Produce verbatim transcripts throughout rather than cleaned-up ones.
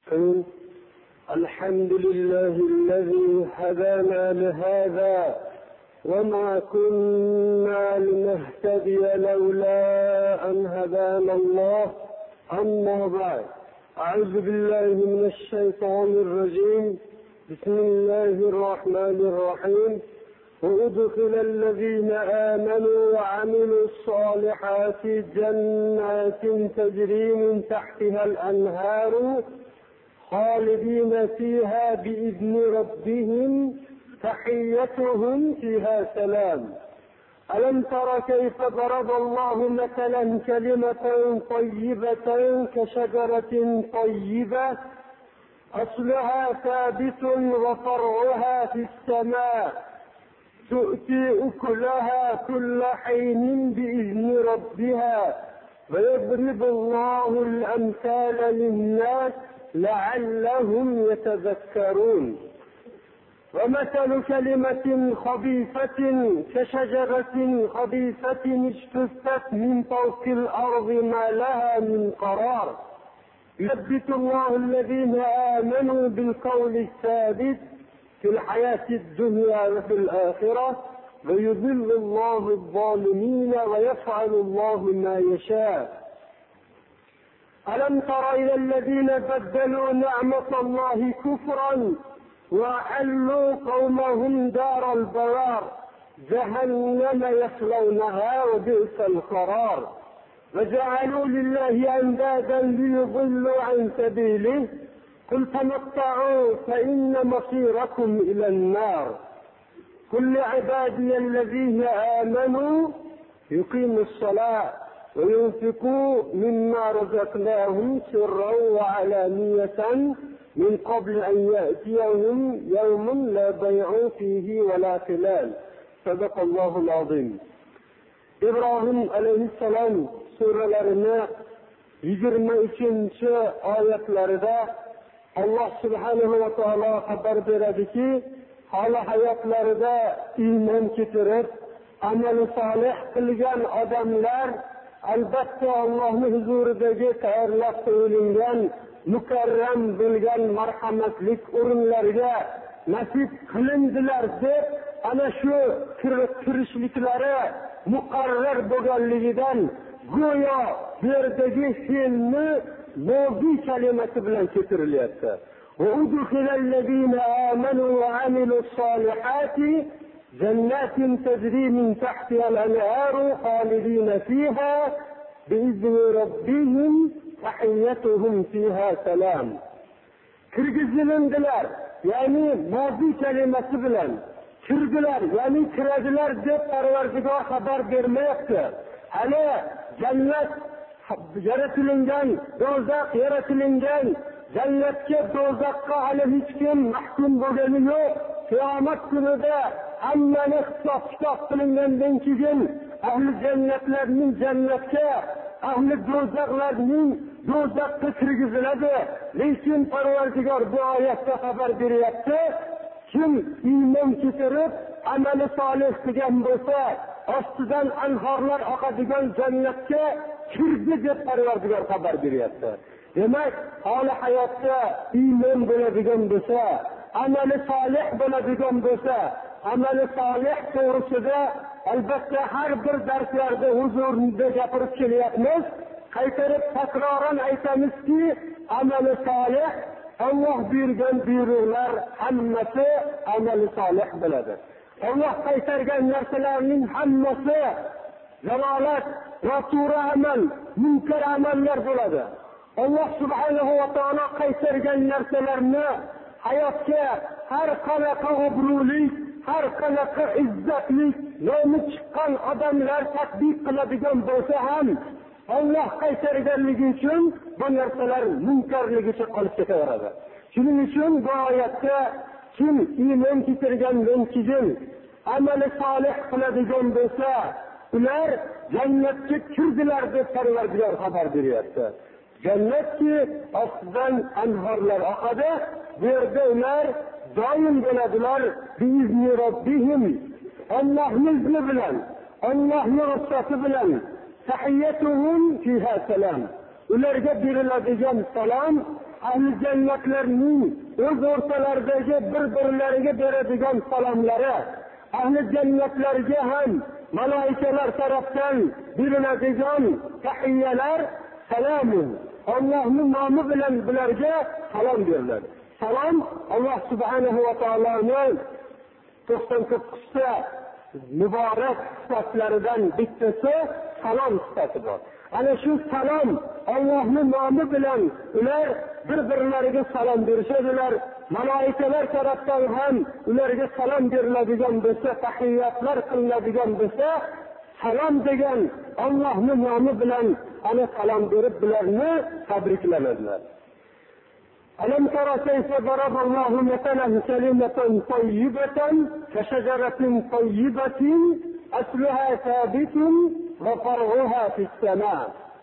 الحمد لله الذي هدانا لهذا وما كنا لنهتدي لولا أن هدانا الله. أما بعد، أعوذ بالله من الشيطان الرجيم. بسم الله الرحمن الرحيم. وأدخل الذين آمنوا وعملوا الصالحات جنات تجري من تحتها الأنهار خالدين فيها بإذن ربهم تحيتهم فيها سلام. ألم تر كيف ضرب الله مثلا كلمة طيبة كشجرة طيبة أصلها ثابت وفرعها في السماء تؤتي أكلها كل حين بإذن ربها ويضرب الله الأمثال للناس لعلهم يتذكرون. ومثل كلمة خبيثة كشجرة خبيثة اجتثت من فوق الأرض ما لها من قرار يثبت الله الذين آمنوا بالقول الثابت في الحياة الدنيا وفي الآخرة ويذل الله الظالمين ويفعل الله ما يشاء. ألم تر إلى الذين بدلوا نعمة الله كفرا وأحلوا قومهم دار البوار جهنم يصلونها وبئس القرار وجعلوا لله أندادا ليضلوا عن سبيله قل تمتعوا فإن مصيركم إلى النار. قل لعبادي الذين آمنوا يقيموا الصلاة وينفقوا مما رزقناهم سرا وعلانية من قبل أن يأتيهم يوم لا بيع فيه ولا خلال. صدق الله العظيم. İbrahim aleyhisselam surelerini yigirma uchinchi oyatlarida Allah subhanahu ve taala haber verdi ki hali hayatlarida iman keltirib amali solih qilgan odamlar albatta Allohning huzuridagi tayyorlab qo'yilgan mukarram bo'lgan marhamatlik o'rinlariga nasib qilindilar deb ana shu kirishliklari muqarrar bo'lganligidan go'yo bu yerdagi fe'lni mo'biy kalimasi bilan keltirilyapti. وَأُدْخِلَ الَّذِينَ آمَنُوا وَعَمِلُوا الصَّالِحَاتِ جَنَّاتٍ تَجْرِي مِنْ تَحْتِهَا الْأَنْهَارُ خَالِدِينَ فِيهَا بِإِذْنِ رَبِّهِمْ تَحِيَّتُهُمْ فِيهَا سَلَامٌ. Kirgizilindiler, yani mo'biy kalimasi bilan kirdilar, yani kiradilar deb Parvardigor xabar bermayapti. Hali jannat yaratilingan, do'zax yaratilingan, jannatga do'zaxga hali hech kim mahkum bo'lgani yo'q. Qiyomat kunida hammani hisob-kitob qilingandan keyin ahli jannatlarning jannatga, ahli do'zaxlarning do'zaxga kirgiziladi. Lekin Parvardigor bu oyatda xabar beryapti, kim iymon keltirib amali solih qilgan bo'lsa, ostidan anhorlar oqadigan jannatga kirdi deb Parvardigor xabar beryapti. Demak, hali hayotda iymon bo'ladigan bo'lsa, amali solih bo'ladigan bo'lsa, amali solih to'g'risida albatta har bir darslarda huzurida gapirib kelyapmiz. Qaytarib takroran aytamizki, amali solih Allah buyurgan buyruqlar hammasi amali solih bo'ladi. Allah qaytargan narsalarning hammasi zalolat, noto'g'ri amal, munkar amallar bo'ladi. Allah subhanahu va taolo qaytargan narsalarni hayotga har qanaqa obro'lik, har qanaqa izzatli, nomi chiqqan odamlar tatbiq qiladigan bo'lsa ham Allah qaytarganligi uchun bu narsalar munkarligicha qolib ketaveradi. Shuning uchun bu oyatda kim iymon keltirgandan keyin amali solih qiladigan bo'lsa, ular jannatga kirdilar deb Parvardigor xabar beryapti. Jannatki ostidan anhorlar oqadi, bu yerda ular doim bo'ladilar biizni robbihim. Allohning izni bilan, Allohning ruxsati bilan tahiyyatuhum fiha salam. Ularga beriladigan salom ahli jannatlarning o'z o'rtalaridagi bir-birlariga beradigan salomlari, ahli jannatlarga ham malaikalar tarafdan beriladigan tahiyyalar salamun. Allohning nomi bilan bularga salom beriladi. Salom Alloh subhanahu va taoloning to'qson to'qqizta muborak sifatlaridan bittasi salom sifati bor. Ana shu salom Allohning nomi bilan ular bir-birlariga salom berishadilar. Malaikalar tarafdan ham ularga salom beriladigan bo'lsa, tahiyyatlar qilinadigan bo'lsa, salom degan Allohning nomi bilan ana salom berib bularni tabriklanadilar. Alam tara kayfa daraba Allohu matalan kalimatan tayyibatan kashajaratin tayyibatin asluha sabitun va far'uha fis sama.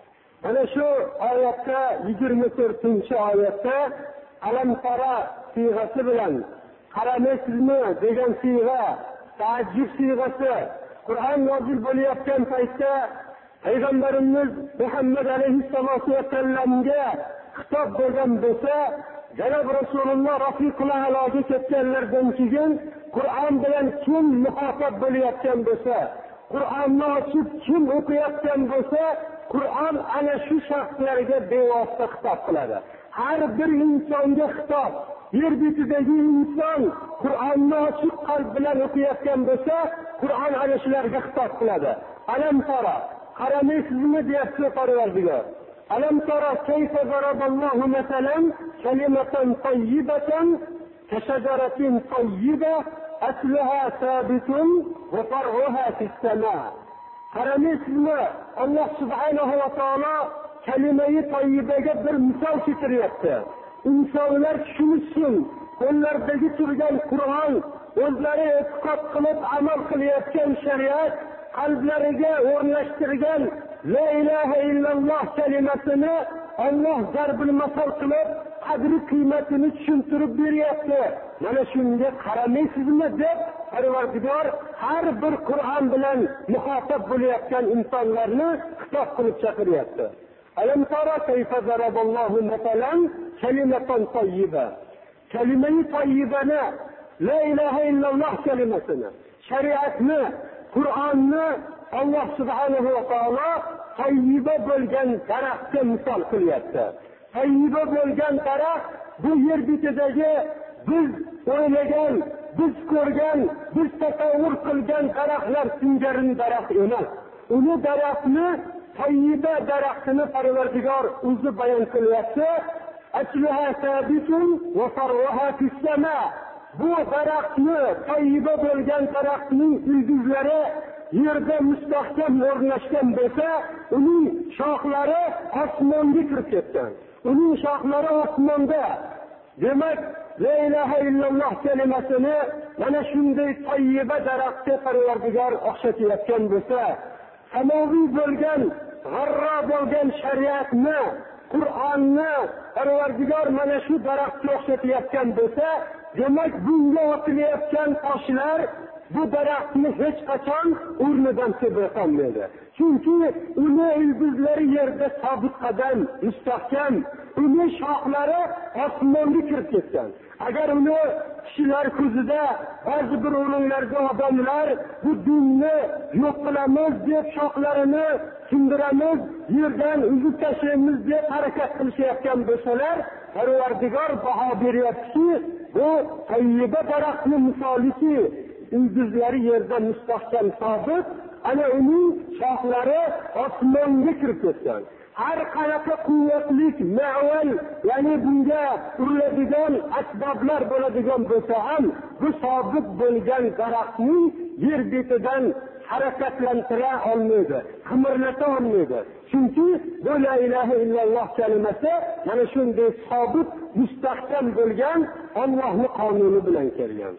Ana shu oyatda yigirma to'rtinchi oyatda alam tara siyg'asi bilan qaramaysizmi degan siyg'a, ta'jib siyg'asi Qur'on nozil bo'layotgan paytda Payg'ambarimiz Muhammad alayhissalatu vasallamga xitob bo'lgan bo'lsa, janob Rasululloh Rafiqul a'loga ketganlardan keyin Qur'on bilan kim muxotab bo'layotgan bo'lsa, Qur'onni ochib kim o'qiyotgan bo'lsa, Qur'on ana shu shaxslarga bevosita xitob qiladi. Har bir insonga xitob. Yer betidagi inson Qur'onni ochiq qalb bilan o'qiyotgan bo'lsa, Qur'on ana shularga xitob qiladi. Alam tara, qaramaysizmi deyapti Parvardigor. Alam tara kayfa daraballohu masalan kalimatan tayyibatan kashajaratin tayyiba asluha sabitun va far'uha fis sama. Qaramaysizmi, Alloh subhanahu va taolo kalimai tayyibaga bir misol keltiryapti. İnsanlar tushunsin, qo'llaridagi turgan Qur'on, o'zlari e'tiqod qilib amal qilayotgan shariat, qalblariga o'rnashtirgan la ilaha illalloh kalimasini Alloh zarbil masal qilib qadri qiymatini tushuntirib beryapti. Mana shunga qaramaysizmi deb Parvardigor har bir Qur'on bilan muxotab bo'layotgan insonlarni xitob qilib chaqiryapti. Alam tara kayfa daraballohu matalan kalimatan tayyiba. Kalimai tayyibani, la ilaha illalloh kalimasini, shariatni, Qur'onni Alloh subhanahu va taolo tayyiba bo'lgan daraxtga misol qilyapti. Tayyiba bo'lgan daraxt bu yer betidagi biz o'ylagan, biz ko'rgan, biz tasavvur qilgan daraxtlar singari daraxt emas. Uni daraxtni tayyiba daraxtini Parvardigor o'zi bayon qilyapti. Asluha sabitun va far'uha fis sama. Bu daraxtni, tayyiba bo'lgan daraxtning ildizlari yerda mustahkam o'rnashgan bo'lsa, uning shoxlari osmonga kirib ketgan. Uning shoxlari osmonda. Demak, la ilaha illalloh kalimasini mana shunday tayyiba daraxtga Parvardigor o'xshatayotgan bo'lsa, samoviy bo'lgan, g'arra bo'lgan shariatni, Qur'onni Parvardigor mana shu daraxtga o'xshatayotgan bo'lsa, demak bunga otilayotgan toshlar bu daraxtni hech qachon o'rnidan tebratolmaydi. Chunki uni ildizlari yerda sobit qadam, mustahkam, uni shoxlari osmonga kirib ketgan. Agar uni kishilar ko'zida ba'zi bir o'rinlarda odamlar bu dinni yo'q qilamiz deb shoxlarini sindiramiz, yerdan uzib tashlaymiz deb harakat qilishayotgan bo'lsalar, Parvardigor baho beryapti, bu tayyiba daraxtni misoliki, ildizlari yerda mustahkam sobit, ana uning shoxlari osmonga kirib ketgan. Har qanaqa quvvatlik ma'val, ya'ni bunga uriladigan asboblar bo'ladigan bo'lsa ham, bu sobit bo'lgan daraxtning yer betidan harakatlantira olmaydi, qimirlata olmaydi. Chunki bu la ilaha illalloh kalimasi mana shunday sobit, mustahkam bo'lgan Allohning qonuni bilan kelgan.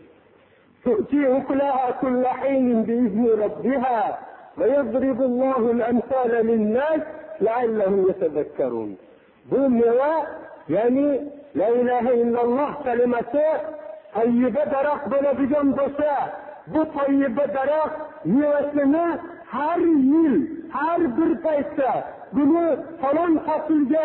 تؤتي أكلها كل حين بإذن ربها ويضرب الله الأمثال للناس لعلهم يتذكرون. Bu meva, yani la ilahe illalloh kalimasi tayyiba daraxt bo'ladigan bo'lsa, bu tayyiba daraxt mevasini har yil, har bir paytda buni falon faslga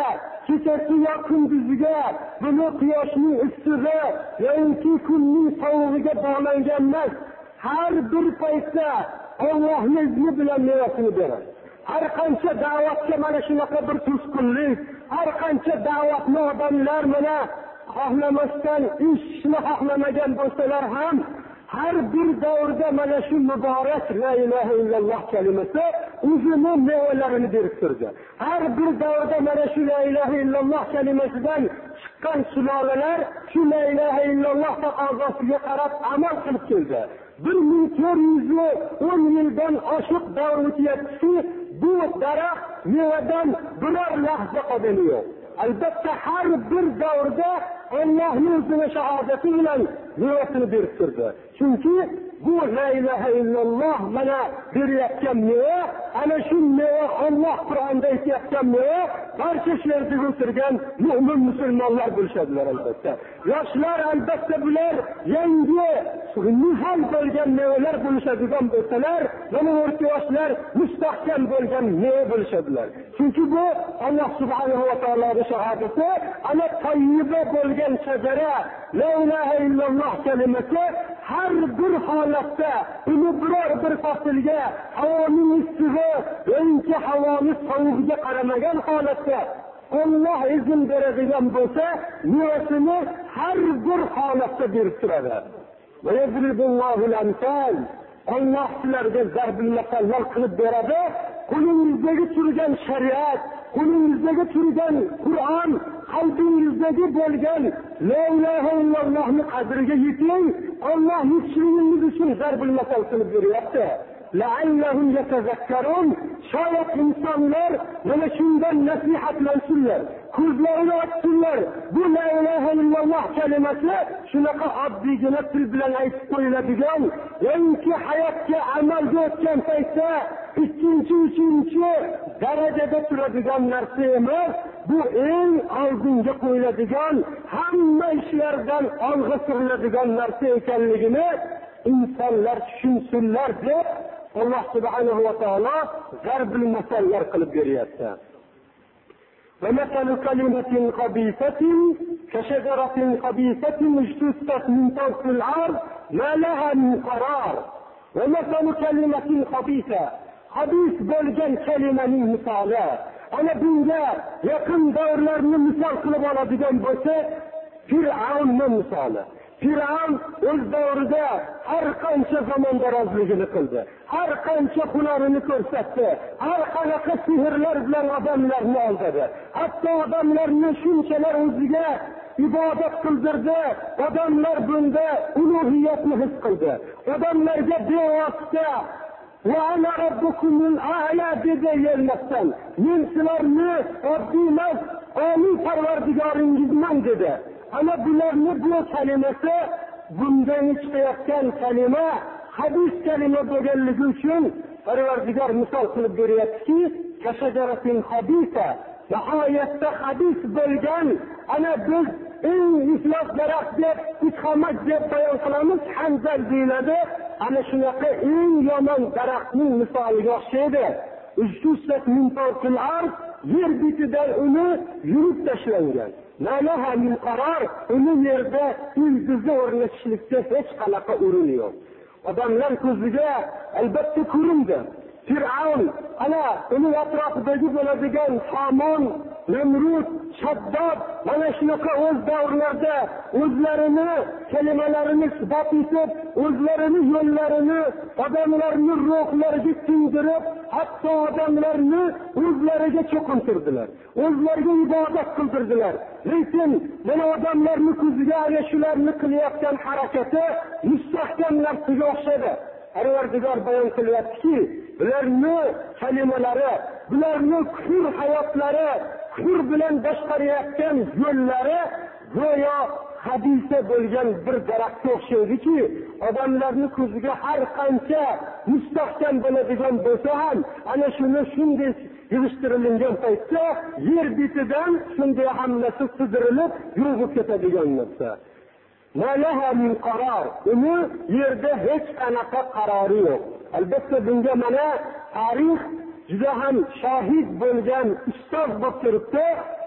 kechasi yo kunduziga, buni quyoshning issig'i yoki kunning sovug'iga bog'langan emas. Har bir paytda Allohning izni bilan mevasini beradi. Har qancha da'vatga mana shunaqa bir to'sqinlik, har qancha da'vatni odamlar mana xohlamasdan, eshitishni xohlamagan bo'lsalar ham, har bir davrda mana shu muborak la ilaha illalloh kalimasi o'zini mevalarini berib turdi. Har bir davrda mana shu la ilaha illalloh kalimasidan chiqqan sulolalar shu la ilaha illalloh taqozosiga qarab amal qilib keldi. bir ming to'rt yuz o'n yildan oshiq davr o'tyapti. Bu daraxt mevadan biror lahza qolgani yo'q. Albatta har bir davrda Allohning o'zini shahodati bilan mevasini berib turdi. Chunki bu la ilaha illalloh mana berayotgan meva, ana shu meva Alloh Qur'onda aytayotgan meva barcha yerda o'tirgan mu'min musulmonlar bo'lishadilar albatta. Yoshlar albatta bular yangi nihal bo'lgan mevalar bo'lishadigan bo'lsalar, mana o'rta yoshlar mustahkam bo'lgan meva bo'lishadilar. Chunki bu Alloh subhanahu va taoloning shahodati, ana tayyiba bo'lgan shajara la ilaha illalloh kalimasi har bir holatda uni biror bir faslga havoning issig'i yoki havoning sovug'iga qaramagan holatda Alloh izn beradigan bo'lsa, mevasini har bir holatda berib turadi. Va yadribullohu al-amsal. Alloh sizlarga zarbul masallar qilib beradi. Qo'lingizdagi turgan shariat, qo'lingizdagi turgan Qur'on, qalbingizdagi bo'lgan la ilaha illallohni qadriga yeting. Alloh yetishligingiz uchun zarbul masal qilib beryapti. La'allahum yatazakkarun. Shoyat insonlar mana shundan nasihatlansinlar, ko'zlarini ochsinlar. Bu la ilaha illalloh kalimasi shunaqa oddiygina til bilan aytib qo'yiladigan, yoki hayotga amalga o'tgan paytda ikkinchi, uchinchi darajada turadigan narsa emas. Bu eng oldinga qo'yiladigan, hamma ishlardan olg'a suriladigan narsa ekanligini insonlar tushunsinlar deb Alloh subhanahu va taolo zarbul masallar qilib beryapti. Va masalu kalimatin khabisatin kashajaratin khabisatin ijtusat min tawfil ard ma laha min qarar. Va masalu kalimatin khabisa, khabis bo'lgan kalimaning misoli. Ana bunga yaqin davrlarni misol qilib oladigan bo'lsa, Fir'avnning misoli. Fir'avn o'z davrida har qancha zamondarozligini qildi, har qancha hunarini ko'rsatdi, har qanaqa sehrlar bilan odamlarni aldadi. Hatto odamlarni shunchalar o'ziga ibodat qildirdi, odamlar bunda ulug'iyatni his qildi. Odamlarga bevosita va ana robbukumul a'la dedi yelmasdan, men sizlarni oddiy emas, oliy parvardigoringizman dedi. Ana bularni bu kalimasi, bundan chiqayotgan kalima hadis kalima bo'lganligi uchun Parvardigor misol qilib beryaptiki, kashajaratin habisa, nihoyatda hadis bo'lgan, ana biz eng iflos daraxt deb, ikhomat deb bayon qilamiz, hanzal deyiladi. Ana shunaqa eng yomon daraxtning misoliga o'xshaydi. Ujtusat min tawqil ard, yer betidan uni yurib tashlangan. Nalaha min qarar, uni yerda ildizi o'rnatishlikda hech qanaqa urin yo'q. Odamlar ko'ziga albatta ko'rindi. Fir'avn, ana uni atrofidagi bo'ladigan Hamon, Namrud, Shaddod, mana shunaqa o'z davrlarida o'zlarini kalimalarini isbot etib, o'zlarini yo'llarini odamlarni ruhlariga singdirib, hatto odamlarni o'zlariga cho'qintirdilar, o'zlariga ibodat qildirdilar. Lekin mana odamlarni ko'ziga ana shularni qilayotgan harakati mustahkam narsaga o'xshadi. Parvardigor bayon qilyaptiki, bularni kalimalari, bularni kufr hayotlari, kufr bilan boshqarayotgan yo'llari go'yo hadisa bo'lgan bir daraxtga o'xshaydiki, odamlarni ko'ziga har qancha mustahkam bo'ladigan bo'lsa ham, ana shuni shunday yig'ishtirilgan paytda yer betidan shunday hammasi sidirilib yurib ketadigan narsa. Malaha min qarar, uni yerda hech qanaqa qarori yo'q. Albatta bunga mana tarix juda ham shohid bo'lgan ustoz bo'lib turibdi.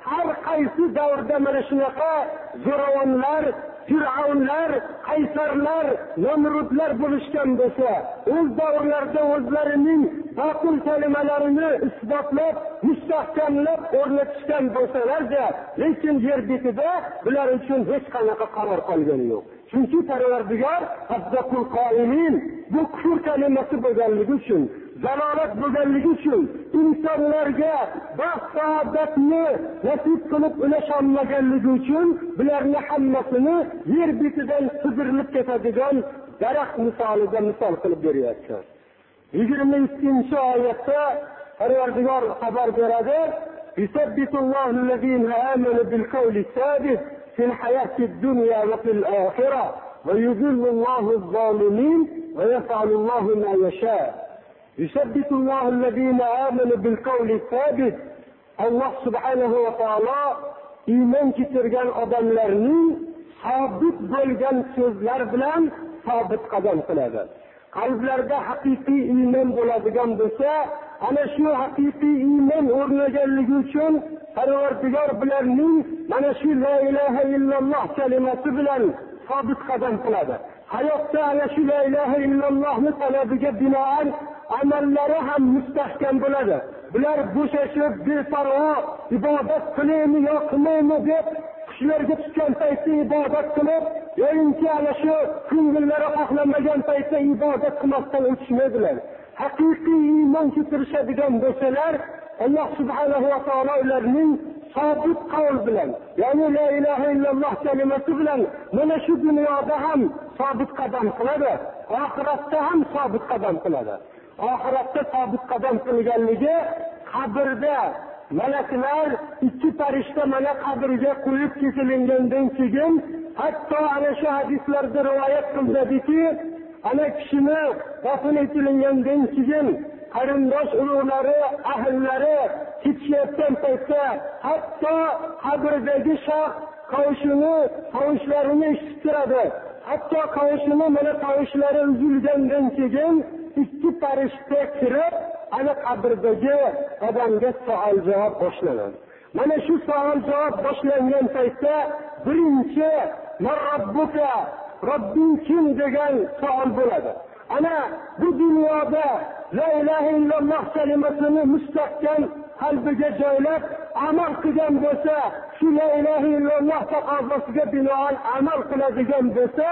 har qaysi davrda mana shunaqa zo'ravonlar, Fir'avnlar, Qaysarlar, Namrudlar bo'lishgan bo'lsa, o'z davrlarida o'zlarining batıl kalimalarini isbotlab, mustahkamlab o'rnatishgan bo'lsalar-da, lekin yer betida bular uchun hech qanaqa qaror qolgani yo'q. Chunki Parvardigor afzaqul qoimin bu kufr kalimasi bo'lganligi uchun, zalolat bo'lganligi uchun, insonlarga baxt saodatni nasib qilib ulasholmaganligi uchun bularni hammasini yer betidan sidirilib ketadigan daraxt misolida misol qilib beryapti. yigirma ikkinchi oyatda Parvardigor xabar beradi: "Yusabbitullohu allazina amanu bil qawli sabit fil hayatid dunya va fil oxirah va yudhillullohu az-zalimin va yaf'alullohu ma yasha." Yusabbitullohu allazina amanu bil qawli sabit. Alloh subhanahu va taolo iymon keltirgan odamlarning sabit bo'lgan so'zlar bilan sabit qadam qiladi. Qalblarda haqiqiy iymon bo'ladigan bo'lsa, ana shu haqiqiy iymon o'rnaganligi uchun Parvardigor bularning mana shu la ilaha illalloh kalimasi bilan sabit qadam qiladi. Hayotda ana shu la ilaha illallohni talabiga binoan amallari ham mustahkam bo'ladi. Bular bo'shashib, beparvo ibodat qilaymi yo qilmaymi deb qushlarga tushgan paytda ibodat qilib, yo'inki ana shu ko'ngillari xohlamagan paytda ibodat qilmasdan o'tishmaydilar. Haqiqiy iymon keltirishadigan bo'lsalar, Alloh subhanahu va taolo ularning sabit qavl bilan, ya'ni la ilaha illalloh kalimasi bilan mana shu dunyoda ham sabit qadam qiladi, oxiratda ham sabit qadam qiladi. Oxiratda sabit qadam qilganligi qabrda malaklar ikki farishta mana qabrga qo'yib kesilingandan keyin, hatto ana shu hadislarda rivoyat qilinadiki, ana kishini dafn etilgandan keyin qarindosh urug'lari, ahllari ketishayotgan paytda hatto qabrdagi shoh qovushini, qovushlarini eshitib turadi. Hatto qovushini mana qovushlari uzilgandan keyin ikki farishta kirib, ana qabrdagi odamga savol javob boshlanadi. Mana shu savol javob boshlangan paytda birinchi "Marrabbuka", Robbing kim degan savol bo'ladi. Ana bu dunyoda la ilaha illalloh kalimasini mustahkam qalbiga joylab amal qilgan bo'lsa, shu la ilaha illalloh taqozosiga binoan amal qiladigan bo'lsa,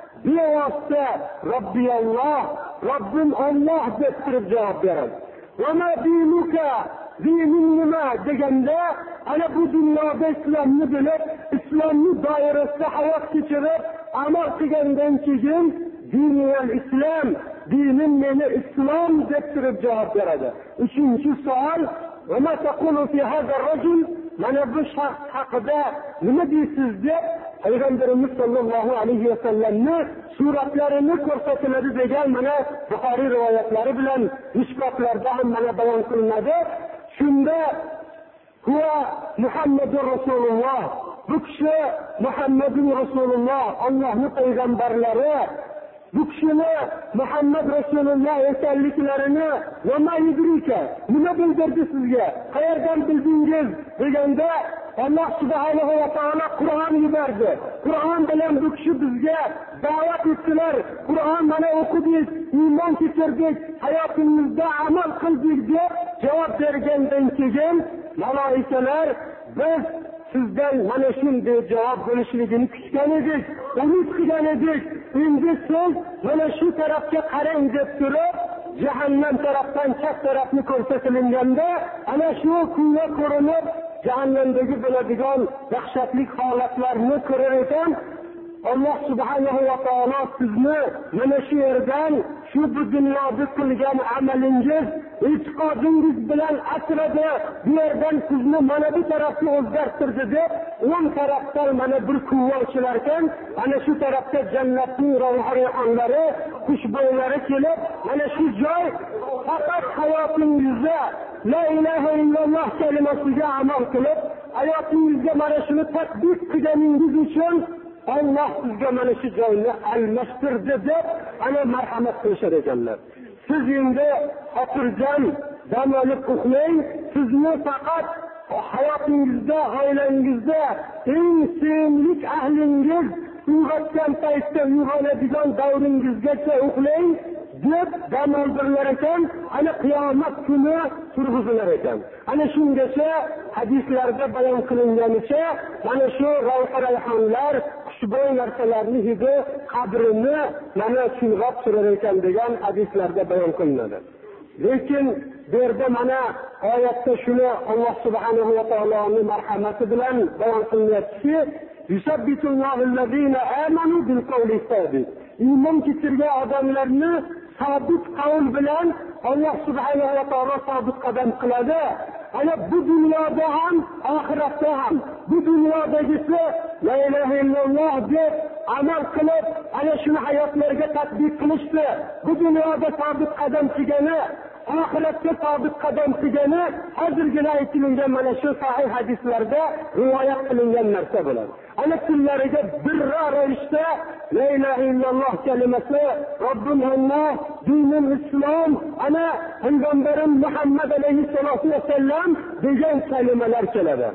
bevosita Robbiyalloh, Robbim Alloh deb turib javob beradi. Va ma dinuka, dining nima deganda, ana bu dunyoda islomni bilib, islomni doirasida hayot kechirib amal qilgandan keyin dinul islom, dinim meni islom deb turib javob beradi. Uchinchi savol: "Va ma taqulu fi hadha ar-rajul", mana bu shaxs haqida nima deysiz deb Payg'ambarimiz sollallohu alayhi va sallamni suratlarini ko'rsatiladi degan mana Buxoriy rivoyatlari bilan mishkotlarda ham mana bayon qilinadi. Shunda huwa Muhammadur Rasululloh, bu kishi Muhammadur Rasululloh, Allohning payg'ambarlari, bu kishini Muhammad Rasululloh ekanliklarini va ma yudrika, nima bildirdi sizga, qayerdan bildingiz deganda, Alloh subhanahu va taolo Qur'on yubordi. Qur'on bilan bu kishi bizga da'vat etdilar. Qur'on mana o'qidik, iymon keltirdik, hayotimizda amal qildik deb javob bergandan keyin malaikalar biz sizdan mana shunday javob bo'lishligini kutgan edik, umid qilgan edik. Endi siz mana shu tarafga qarang deb turib, jahannam tarafdan chap tarafni ko'rsatilganda, ana shu kunga ko'rinib jahannamdagi bo'ladigan dahshatli holatlarni ko'rar ekan, Alloh subhanahu va taolo sizni mana shu yerdan, shu bu dunyoda qilgan amalingiz, e'tiqodingiz bilan asradi, bu yerdan sizni mana bu tarafga o'zgartirdi deb, o'ng tarafdan mana bir kuva ochilar ekan, ana shu tarafda jannatning rayhonlari, xushbo'ylari kelib, mana shu joy faqat hayotingizda la ilaha illalloh kalimasiga amal qilib, hayotingizga mana shuni tatbiq qilganingiz uchun Alloh sizga mana shu joyni almashtirdi deb ana marhamat qilishar ekanlar. Siz endi xotirjam dam olib uxlang, sizni faqat hayotingizda, oilangizda eng sevimli ahlingiz uyg'otgan paytda uyg'onadigan davringizgacha uxlang deb dam oldirlar ekan. Ana qiyomat kuni turg'izilar ekan. Ana shungacha hadislarda bayon qilinganicha mana shu ravha-rayhonlar, xushbo'y narsalarni hidi qabrini mana chulg'ab turar ekan degan hadislarda bayon qilinadi. Lekin bu yerda mana oyatda shuni Alloh subhanahu va taoloning marhamati bilan bayon qilyaptiki, yusabbitullohu allazina amanu bil qawli sabit. Iymon keltirgan odamlarni sabit qavl bilan Alloh subhanahu va taolo sabit qadam qiladi. Ana bu dunyoda ham, oxiratda ham. Bu dunyodagisi la ilaha illalloh deb amal qilib, ana shuni hayotlarga tatbiq qilishdi. Bu dunyoda sabit qadam qilgani, oxiratga sabit qadam qilgani hozirgina aytilgan mana shu sahih hadislarda rivoyat qilingan narsa bo'ladi. Ana kunlariga birra ravishda la ilaha illalloh kalimasi, Robbim Allah, dinim Islom, ana Payg'ambarim Muhammad alayhissalatu vassallam degan kalimalar keladi.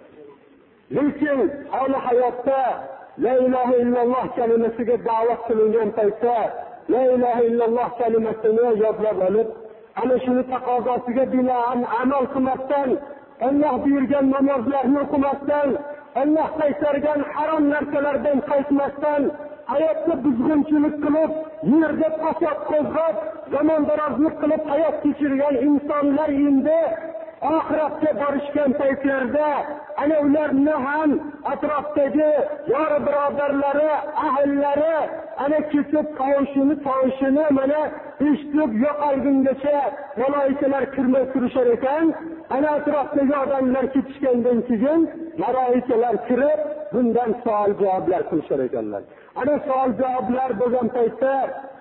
Lekin hali hayotda la ilaha illalloh kalimasiga da'vat qilingan paytda la ilaha illalloh kalimasini yodlab olib, ana shuni taqozosiga binoan amal qilmasdan, Alloh buyurgan namozlarni o'qimasdan, Alloh qaytargan harom narsalardan qaytmasdan, hayotda buzg'unchilik qilib, yerda fasod qo'zg'ab, zamondarozlik qilib hayot kechirgan insonlar endi oxiratga borishgan paytlarda ana ularni ham atrofdagi yor birodarlari, ahllari ana ketib qovushini, tovushini mana eshitib yo'qolgungacha malaikalar kirmay turishar ekan. Ana atrofdagi odamlar ketishgandan keyin malaikalar kirib bundan savol javoblar qilishar ekanlar. Ana savol javoblar bo'lgan paytda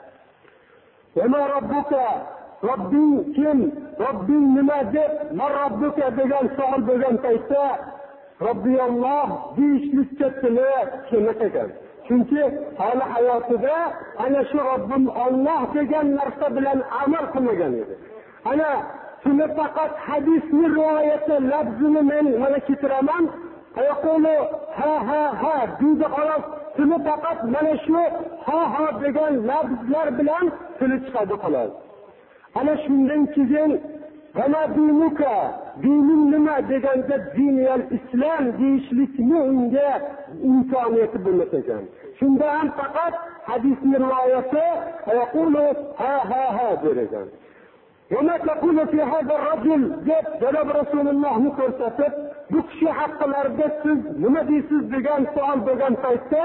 "Va ma robbuka?" Robbing kim? Robbing nima deb "Man robbuka" degan savol bo'lgan paytda Robbiyalloh deyishlikka tili kelmas ekan. Chunki hali hayotida ana shu Robbim Alloh degan narsa bilan amal qilmagan edi. Ana shuni faqat hadisni rivoyati lafzini men mana keltiraman. Ayqulu ha ha ha deydi xolos. Shuni faqat mana shu ha ha degan lafzlar bilan tili chiqadi xolos. Ana shundan keyin "Qana dinuka" dining nima deganda diniyal islom deyishlikni unga imkoniyati bo'lmas ekan. Shunda ham faqat hadisning rivoyati ayqulu ha ha ha degan. "Vama taqulu fi hada ar-rajul" deb Janob Rasulullohni ko'rsatib, bu kishi haqlarida siz nima deysiz degan savol bo'lgan paytda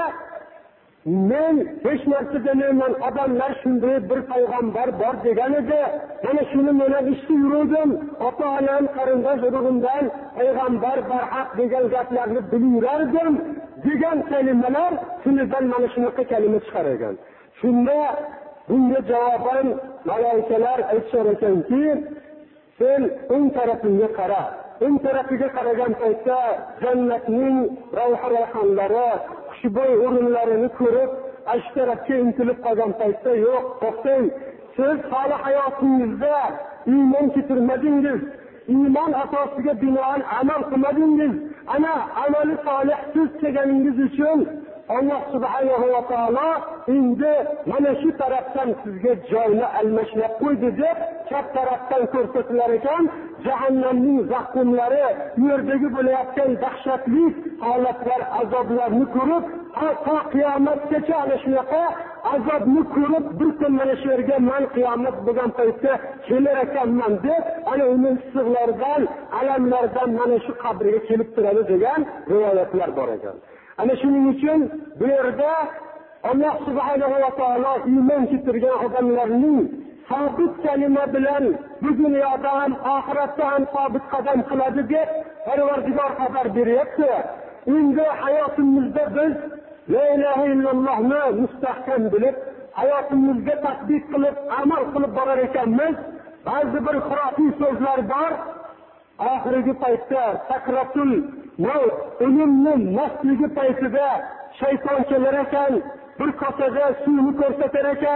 men hech narsa demayman, odamlar shunday bir payg'ambar bor degan edi. Mana shuni men ham eshitib yurdim. Ota-onam, qarindosh urug'imdan payg'ambar barhaq degan gaplarni bilib yurardim degan kalimalar shundan mana shunaqa kalima chiqar ekan. Shunda bunga javoban malaikalar aytishar ekanki, sen o'ng tarafingga qara. O'ng tarafiga qaragan paytda jannatning ravha-rayhonlari, xushbo'y o'rinlarini ko'rib, ash tarafga intilib qolgan paytda yo'q, to'xtang. Siz hali hayotingizda iymon keltirmadingiz. Iymon asosiga binoan amal qilmadingiz. Ana amali solihsiz kelganingiz uchun Alloh subhanahu va taolo endi mana shu tarafdan sizga joyni almashlab qo'ydi deb chap tarafdan ko'rsatilar ekan. Jahannamning zaqumlari, yerdagi bo'layotgan dahshatli holatlar, azoblarni ko'rib, to qiyomatgacha ana shunaqa azobni ko'rib, bir kun mana shu yerga men qiyomat bo'lgan paytda kelar ekanman deb, ana uni issiqlardan, alamlardan mana shu qabrga kelib turadi degan rivoyatlar bor ekan. Ana shuning uchun bu yerda Alloh subhanahu va taolo iymon keltirgan odamlarning sabit kalima bilan bu dunyoda ham oxiratda ham sabit qadam qiladi deb Parvardigor xabar beryapti. Endi hayotimizda biz la ilaha illallohni mustahkam bilib, hayotimizga tatbiq qilib, amal qilib borar ekanmiz. Ba'zi bir xurofiy so'zlar bor. Oxirgi paytda sakratul maut, o'limni masligi paytida shayton kelar ekan, bir kosada suvni ko'rsatar ekan,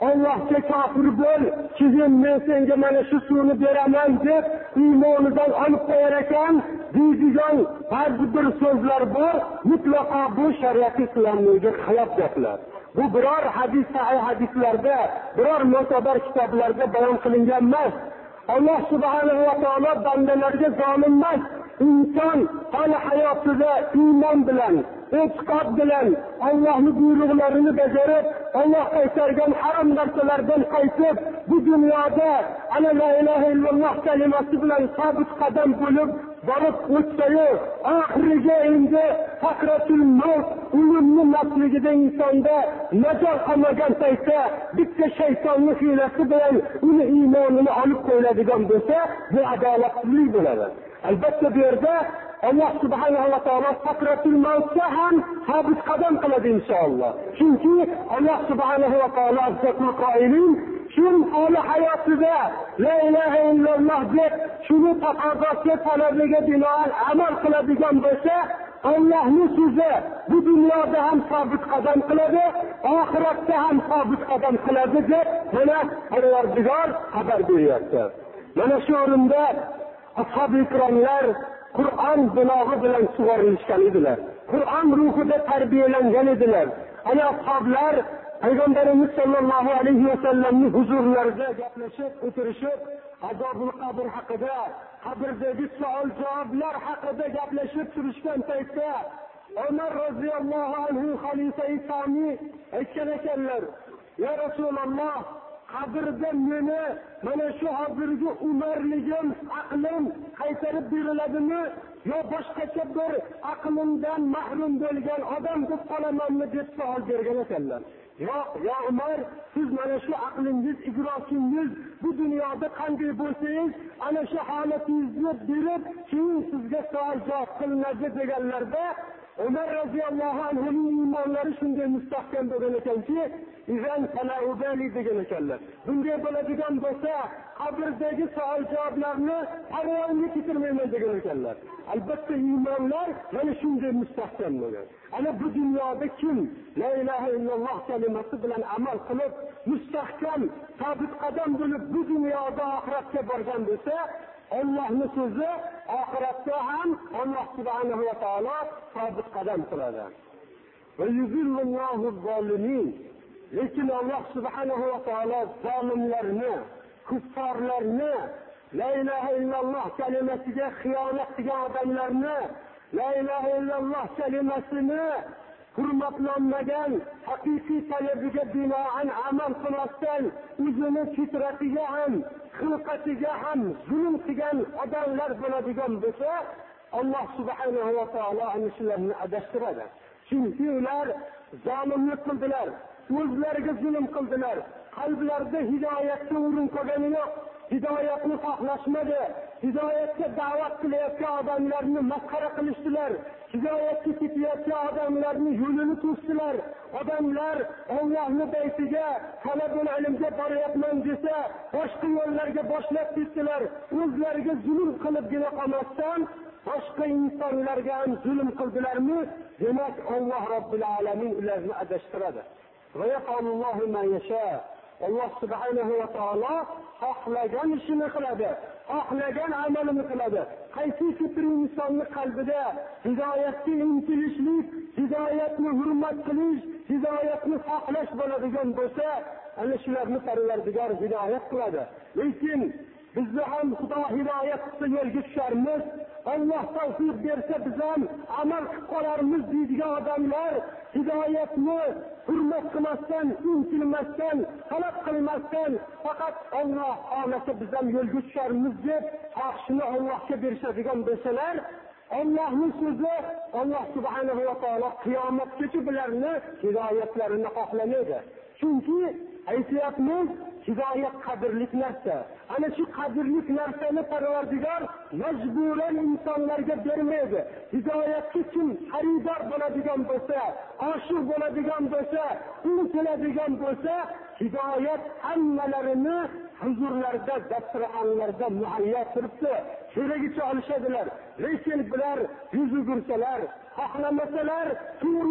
Allohga kofir bo'l, keyin men senga mana shu suvni beraman deb iymonidan olib qo'yar ekan deydigan ba'zi bir so'zlar bor. Mutlaqo bu shariat islomiyga xilof gaplar. Bu biror hadis sahih hadislarda, biror mo'tabar kitoblarda bayon qilingan emas. Alloh subhanahu va taolo bandalarga zolim emas. İnson hali hayotida iymon bilan, e'tiqod bilan Allohning buyruqlarini bajarib, Alloh qaytargan harom narsalardan qaytib, bu dunyoda ana la ilaha illalloh kalimasi bilan sabit qadam bo'lib borib o'tsa-yu, oxiriga endi faqratul maut o'limni nafligida insonda najot qolmagan paytda bitta shaytonning hiylasi bilan uni iymonini olib qo'yiladigan bo'lsa, bu adolatsizlik bo'ladi. Albatta bu yerda Alloh subhanahu va taolo faqratul mautga ham sabit qadam qiladi inshaalloh. Chunki Alloh subhanahu va taolo azzatul qoilin kim hali hayotida la ilaha illalloh deb shuni taqozoga talabiga binoan amal qiladigan bo'lsa, Allohning so'zi bu dunyoda ham sabit qadam qiladi, oxiratda ham sabit qadam qiladi deb mana Parvardigor xabar beryapti. Mana shu o'rinda ashab ikromlar Qur'on bilog'i bilan sug'orilishgan edilar. Qur'on ruhida tarbiyalangan edilar. Ana ashablar Payg'ambarimiz sollallohu alayhi va sallamning huzurlarida gaplashib, o'tirishib, azobul qabr haqida, qabrdagi savol-javoblar haqida gaplashib turishgan paytda Umar roziyallohu anhu xalifa-i sani aytgan ekanlar: "Ya Rasululloh, qabrda meni mana shu hozirgi umarligim, aqlim qaytarib beriladimi yo boshqacha bir aqlimdan mahrum bo'lgan odam deb qolamanmi?" deb savol bergan ekanlar. Yo'q, ya Umar, siz mana shu aqlingiz, idrokingiz bu dunyoda qanday bo'lsangiz, ana shu holatingizni berib, keyin sizga savol javob qilinadi deganlarda Umar roziyallohu anhuning iymonlari shunday mustahkam bo'lgan ekanki, "Izan falaubali" degan ekanlar. Bunday bo'ladigan bo'lsa, qabrdagi savol-javoblarni parvoyini ketirmayman degan ekanlar. Albatta iymonlar mana shunday mustahkam bo'lgan. Ana bu dunyoda kim la ilaha illalloh kalimasi bilan amal qilib, mustahkam, sabit qadam bo'lib bu dunyoda oxiratga borgan bo'lsa, Allohning so'zi oxiratda ham Alloh subhanahu va taolo sabit qadam qiladi. Va yuzillullohu zolimin. Lekin Alloh subhanahu va taolo zolimlarni, kuffarlarni, la ilaha illalloh kalimasiga xiyonat qilgan odamlarni, la ilaha illalloh kalimasini hurmatlanmagan, haqiqiy talabiga binoan amal qilmasdan o'zini fitratiga ham, xilqatiga ham zulm qilgan odamlar bo'ladigan bo'lsa, Alloh subhanahu va taolo ana shularni adashtiradi. Chunki ular zolimlik qildilar, o'zlariga zulm qildilar, qalblarida hidoyatga o'rin qo'ygani yo'q, hidoyatni xohlashmadi, hidoyatga da'vat qilayotgan odamlarni masxara qilishdilar, hidoyatga ketayotgan odamlarni yo'lini to'sdilar. Odamlar Allohning baytiga, talabul ilmga boryapman desa, boshqa yo'llarga boshlab ketdilar. O'zlariga zulm qilibgina qolmasdan, boshqa insonlarga ham zulm qildilarmi? Demak, Alloh Robbil alamin ularni adashtiradi. Va yaqulullohu ma yasha. Alloh subhanahu va taolo xohlagan ishini qiladi, xohlagan amalini qiladi. Qaysi bir insonning qalbida hidoyatga intilishlik, hidoyatni hurmat qilish, hidoyatni xohlash bo'ladigan bo'lsa, ana shularni Parvardigor hidoyat qiladi. Lekin bizni ham Xudo hidoyat qilsa yo'lga tusharmiz, Alloh tavfiq bersa biz ham amal qilib qolarmiz deydigan odamlar hidoyatni hurmat qilmasdan, intilmasdan, talab qilmasdan, faqat Alloh xohlasa biz ham yo'lga tusharmiz deb xohishini Allohga berishadigan bo'lsalar, Allohning so'zi Alloh subhanahu va taolo qiyomatgacha bularni hidoyatlarini xohlamaydi. Chunki aytayapmiz, hidoyat qadrlik narsa. Ana shu qadrlik narsani Parvardigor majburan insonlarga bermaydi. Hidoyatga kim xaridor bo'ladigan bo'lsa, oshiq bo'ladigan bo'lsa, intiladigan bo'lsa, hidoyat hammalarini huzurlarda, dasturxonlarda muhayyo turibdi. Shuragicha olishadilar. Lekin bular yuz o'girsalar, xohlamasalar, to'g'ri yo'lga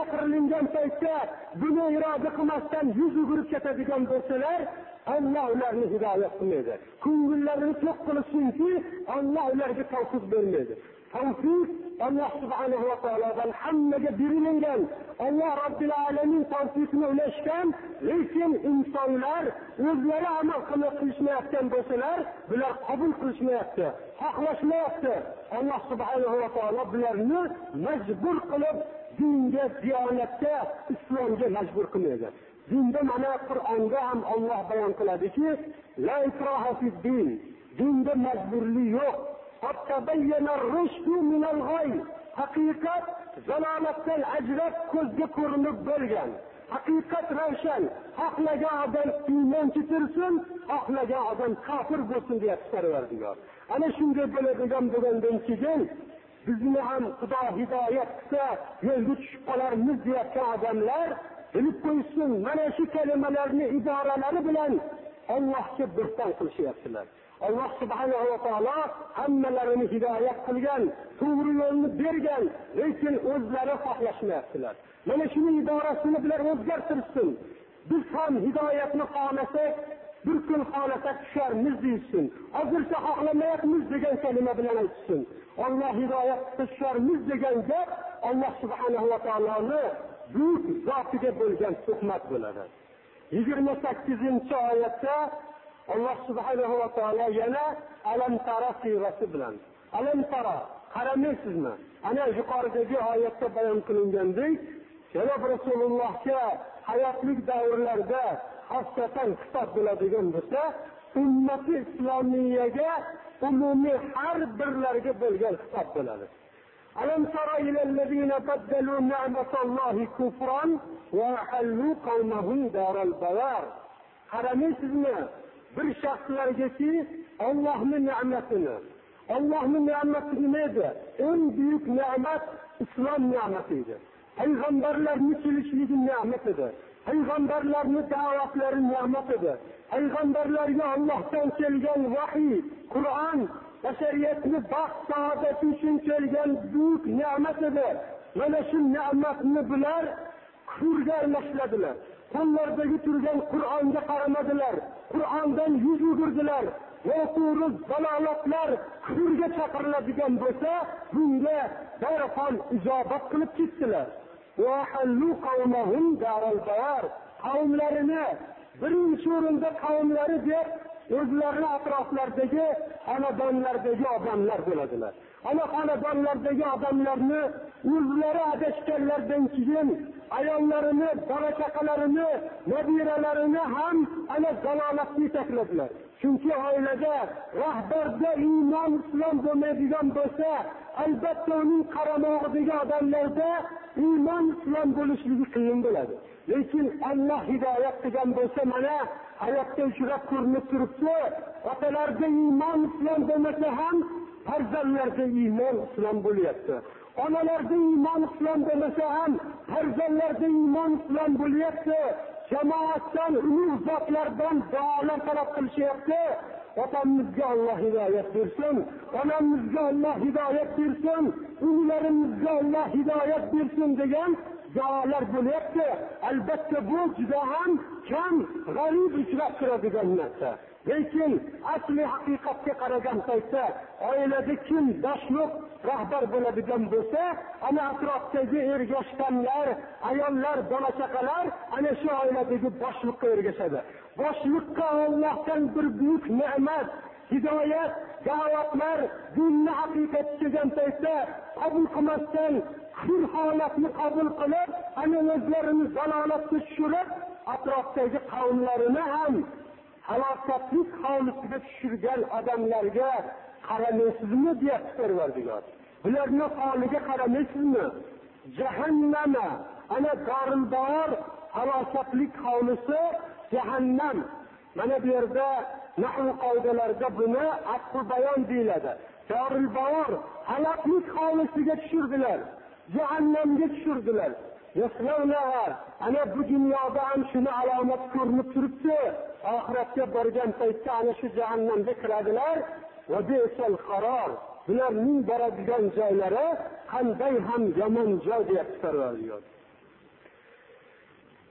chaqirilingan paytda buni iroda qilmasdan yuz o'girib ketadigan bo'lsalar, Allah ularni hidoyat qilmaydi. Ko'ngillarini to'q qilsinki, Allah ularga tavfiq bermaydi. Tavfiq Allah subhanahu va taolodan hammaga berilgan. Allah Robbil alamin tavfiqni ulashgan, lekin insonlar o'zlari amal qilishmayotgan bo'lsalar, bular qabul qilishmayapti, xohlashmayapti. Allah subhanahu va taolo bularni majbur qilib dinga, diyonatga, islomga majbur qilmaydi. Dinda mana Qur'onda ham Allah bayon qiladiki, la ikraha fid din. Dinda majburlik yo'q. Tabayyana ar-rushdu min al-ghay. Haqiqat zalolatdan ajrab ko'zga ko'rinib bo'lgan. Haqiqat ravshan. Xohlagan odam iymon keltirsin, xohlagan odam kofir bo'lsin deya Parvardigor. Ana shunday bo'ladigan bo'lgandan keyin bizni ham Xudo hidoyat qilsa, yo'lga tushib qolarmiz deyotgan odamlar bilib qo'ysin, mana shu kalimalarni idoralari bilan Allohga bo'xton qilishyaptilar. Allah subhanahu va taolo hammalarini hidoyat qilgan, to'g'ri yo'lni bergan, lekin o'zlari xohlashmayaptilar. Mana shuni idorasini bilan o'zgartirsin. Biz ham hidoyatni xohlasak, bir kun xohlasak tusharmiz deysin. Hozircha xohlamayapmiz degan kalima bilan aytsin. Allah hidoyatga tusharmiz degan gap Allah subhanahu va taoloni buyuk zotiga bo'lgan tuhmat bo'ladi. yigirma sakkizinchi oyatda Allah subhanahu va taolo yana alam tara surasi bilan alam tara qaramaysizmi? Ana yuqoridagi oyatda bayon qilingandek, Janob Rasulullohga hayotlik davrlarida xosatan xitob bo'ladigan bo'lsa, ummati islomiyaga umumiy har birlarga bo'lgan xitob bo'ladi. Alam tara ilallazina baddalu ni'matallahi kufran va ahallu qawmahum daral bawar. Qaramaysizmi? Bir shaxslargaki Allohning ne'matini, Allohning ne'mati nima edi? Eng buyuk ne'mat islom ne'mati edi. Payg'ambarlarning kelishligi ne'mat edi. Payg'ambarlarning da'vatlari ne'mat edi. Payg'ambarlarga Allohdan kelgan vahiy, Qur'on, bashariyatni baxt saodati uchun kelgan buyuk ne'mat edi. Mana shu ne'matni bular kufrga almashladilar. Qo'llardagi turgan Qur'onga qaramadilar. Qur'ondan yuz o'girdilar. Noto'g'ri dalolatlar kufrga chaqiriladigan bo'lsa, bunga darhol ijobat qilib ketdilar. Va hallu qawmahum daral bawar. Qavmlarini birinchi o'rinda qavmlari deb o'zlarining atroflaridagi xonadonlardagi odamlar bo'ladilar. Ana xonadonlardagi odamlarni o'zlari adashganlardan keyin ayollarini, bola chaqalarini, nabiralarini ham ana dalolatga yetakladilar. Chunki oilada rahbarda iymon islom bo'lmaydigan bo'lsa, albatta uning qaramog'idagi odamlarda iymon islom bo'lishligi qiyin bo'ladi. Lekin Alloh hidoyat qilgan bo'lsa, mana hayotda uchrab ko'rinib turibdi. Otalarda iymon islom bo'lmasa ham farzandlarda iymon islom bo'lyapti. Onalarda iymon islom bo'lmasa ham farzandlarda iymon islom bo'lyapti. Jamoatdan, ulug' zotlardan duolar talab qilishyapti. Otamizga Alloh hidoyat bersin, onamizga Alloh hidoyat bersin, ularımizga Alloh hidoyat bersin degan duolar bo'lyapti. Albatta bu juda ham kam, g'arib uchrab turadigan narsa. Lekin asli haqiqatga qaragan paytda oilada kim boshliq rahbar bo'ladigan bo'lsa, ana atrofdagi ergashganlar, ayollar, bola chaqalar ana shu oiladagi boshliqqa ergashadi. Boshliqqa Allohdan bir buyuk ne'mat, hidoyat, da'vatlar, dinni haqiqat kelgan paytda qabul qilmasdan kufr holatni qabul qilib, ana o'zlarini zalolatga tushirib, atrofdagi qavmlarini ham halokatlik holatiga tushirgan odamlarga qaramaysizmi deyapti Parvardigor. Bularning holiga qaramaysizmi? Jahannama, ana darul bawar, halokatlik holisi jahannam. Mana bu yerda nahv qoidalarida buni asl bayon deyiladi. Darul bawar halokatlik holisiga tushirdilar, jahannamga tushirdilar. Yaslavnaha, ana bu dunyoda ham shuni alomat ko'rinib turibdi. Oxiratga borgan paytda ana shu jahannamga kiradilar. Va bi'sal qaror. Bularning boradigan joylari qanday ham yomon joy deb Parvardigor.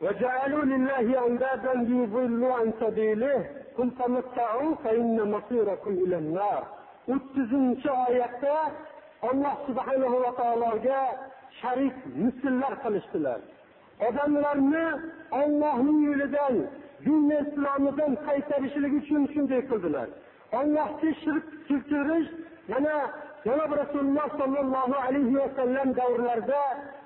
وجعلوا لله أندادا ليضلوا عن سبيله قل تمتعوا فإن مصيركم إلى النار. o'ttizinchi oyatda Alloh subhanahu va taologa sharik misillar qilishdilar. Odamlarni Allohning yo'lidan, din islomidan qaytarishlik uchun shunday qildilar. Allohga shirk keltirish, yana Janob Rasululloh sallallohu alayhi va sallam davrlarida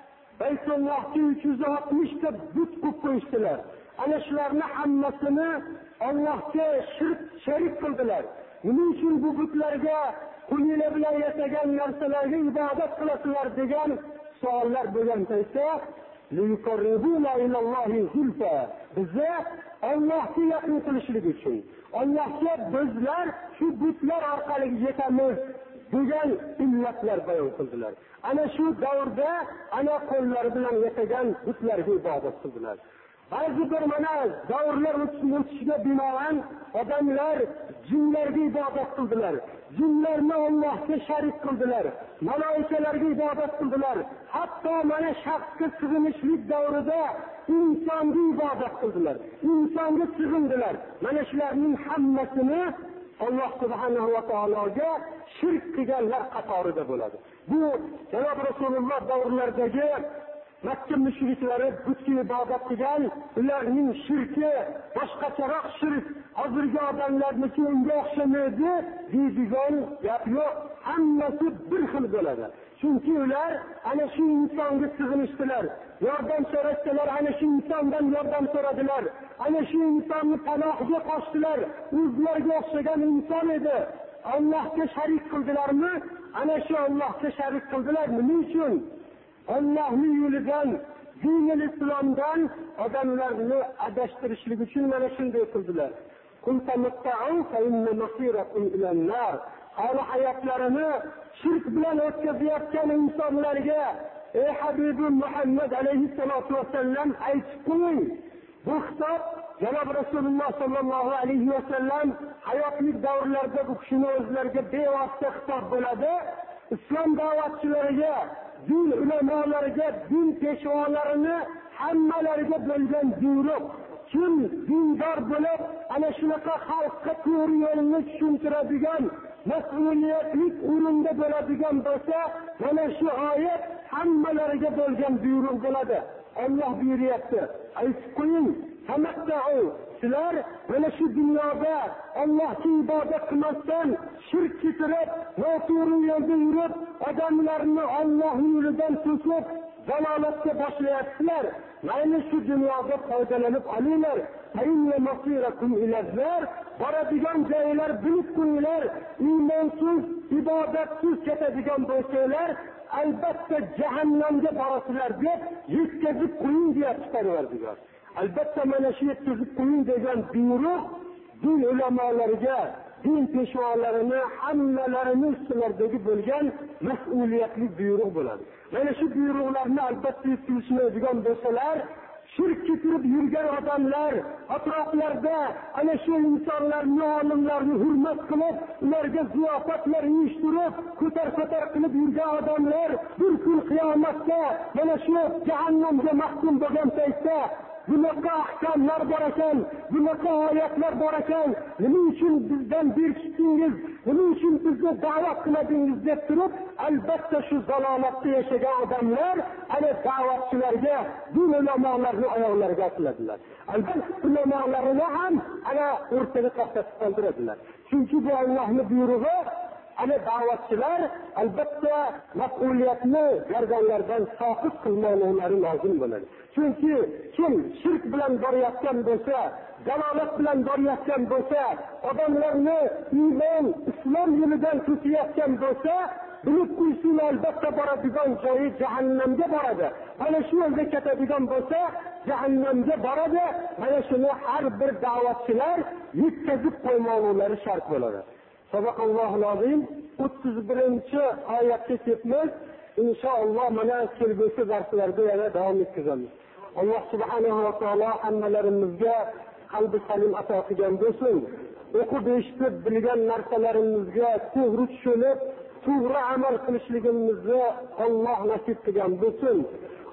Baytullohga uch yuz oltmish ta but qo'yib qo'yishdilar. Ana shularni hammasini Allohga shirk sharik qildilar. Nima uchun bu butlarga qo'linglar bilan yasagan narsalarga ibodat qilasizlar degan savollar bo'lgan paytda liyuqarribuna ilallohi zulfa, bizni Allohga yaqin qilishlik uchun, Allohga bizlar shu butlar orqali yetamiz degan illatlar bayon qildilar. Ana shu davrda ana qo'llari bilan yasagan butlarga ibodat qildilar. Ba'zi bir mana davrlar o'tishiga binoan odamlar jinlarga ibodat qildilar. Jinlarni Allohga sharik qildilar. Malaikalarga ibodat qildilar. Hatto mana shaxsga sig'inishlik davrida insonga ibodat qildilar. Insonga sig'indilar. Mana shularning hammasini Alloh subhanahu va taologa shirk qilganlar qatorida bo'ladi. Bu Janob Rasululloh davrlaridagi Makka mushriklari butga ibodat qilgan, ularning shirki boshqacharoq shirk, hozirgi odamlarniki unga o'xshamaydi deydigan gap yo'q. Hammasi bir xil bo'ladi. Chunki ular ana shu insonga sig'inishdilar. Yordam so'rashdilar, ana shu insondan yordam so'radilar. Ana shu insonni panohiga qochdilar. O'zlariga o'xshagan inson edi. Allohga sharik qildilarmi? Ana shu Allohga sharik qildilar. Nima uchun? Allohning yo'lidan, dinul islomdan odamlarni adashtirishlik uchun mana shunday qildilar. Qul tamatta'u fa inna masirakum ila an-nar. Hali hayotlarini shirk bilan o'tkazayotgan insonlarga ey Habibim Muhammad alayhissalatu vassallam aytib qo'ying. Bu xitob Janob Rasululloh sallallohu alayhi va sallam hayotlik davrlarida bu kishini o'zlariga bevosita xitob bo'ladi. Islom da'vatchilariga, din ulamolariga, din peshvolarini hammalariga bo'lgan buyruq. Kim dindor bo'lib, ana shunaqa xalqqa to'g'ri yo'lni tushuntiradigan, mas'uliyatli o'rinda bo'ladigan bo'lsa, mana shu oyat hammalariga bo'lgan buyruq bo'ladi. Alloh buyuryapti, aytib qo'ying, tamatta'u, sizlar mana shu dunyoda Allohga ibodat qilmasdan shirk keltirib, noto'g'ri yo'lda yurib, odamlarni Alloh yo'lidan to'sib, dalolatga boshlayapsizlar. Mayli shu dunyoda foydalanib olinglar. Ayna masirakum ilazlar, boradigan joylar bilib qo'yinglar. Iymonsiz, ibodatsiz ketadigan bo'lsanglar, albatta jahannamga borasizlar deb yetkazib qo'ying deyapti Parvardigor. Albatta mana shu yetkazib qo'ying degan buyruq din ulamolariga, din peshvolarini hammalarini ustilaridagi bo'lgan mas'uliyatli buyruq bo'ladi. Mana shu buyruqlarni albatta yetkazishmaydigan bo'lsalar, shirk keltirib yurgan odamlar atroflarda ana shu insonlarni, olimlarni hurmat qilib, ularga ziyofatlar uyushtirib, ko'tar-ko'tar qilib yurgan odamlar bir kun qiyomatda mana shu jahannamga mahkum bo'lgan paytda bunaqa ahkomlar bor ekan, bunaqa oyatlar bor ekan, nima uchun bizdan berkitdingiz, nima uchun bizni da'vat qiladingiz deb turib, albatta shu zalolatda yashagan odamlar ana da'vatchilarga, din ulamolarining oyoqlariga otiladilar. Albatta ulamolarini ham ana o'rtaga qasdab qoldiradilar. Chunki bu Allohning buyrug'i. Ana da'vatchilar albatta mas'uliyatni gardanlardan soqit qilmoqlari lozim bo'ladi. Chunki kim shirk bilan borayotgan bo'lsa, dalolat bilan borayotgan bo'lsa, odamlarni iymon, islom yo'lidan to'sayotgan bo'lsa, bilib qo'ysin, albatta boradigan joyi jahannamga boradi. Mana shu yo'lda ketadigan bo'lsa, jahannamga boradi. Mana shuni har bir da'vatchilar yetkazib qo'ymoqlari shart bo'ladi. Sadaqallohul azim. o'ttiz birinchi oyatga ketmiz. Inshaalloh mana kelgusi darslarda yana davom ettiramiz. Alloh subhanahu va taolo hammalarimizga qalbi salim ato qilgan bo'lsin. O'qib eshitib bilgan narsalarimizga to'g'ri tushunib, to'g'ri amal qilishligimizni Alloh nasib qilgan bo'lsin.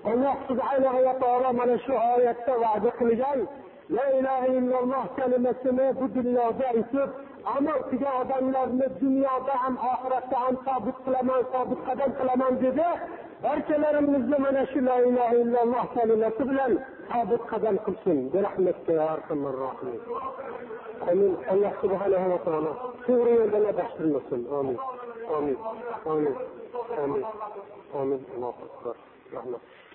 alloh subhanahu va taolo mana shu oyatda va'da qilgan la ilaha illalloh kalimasini bu dunyoda aytib amal qilgan odamlarni dunyoda ham oxiratda ham sobit qilaman, sobit qadam qilaman dedi. Barchalarimizni mana shu la ilaha illalloh kalimasi bilan sobit qadam qilsin. Bi rahmatika ya arhamar rohimin. Amin. Alloh subhanahu va taolo to'g'ri yo'ldan adashtirmasin. Amin. Amin. Amin. Amin. Amin. Allohu akbar. Rahmat.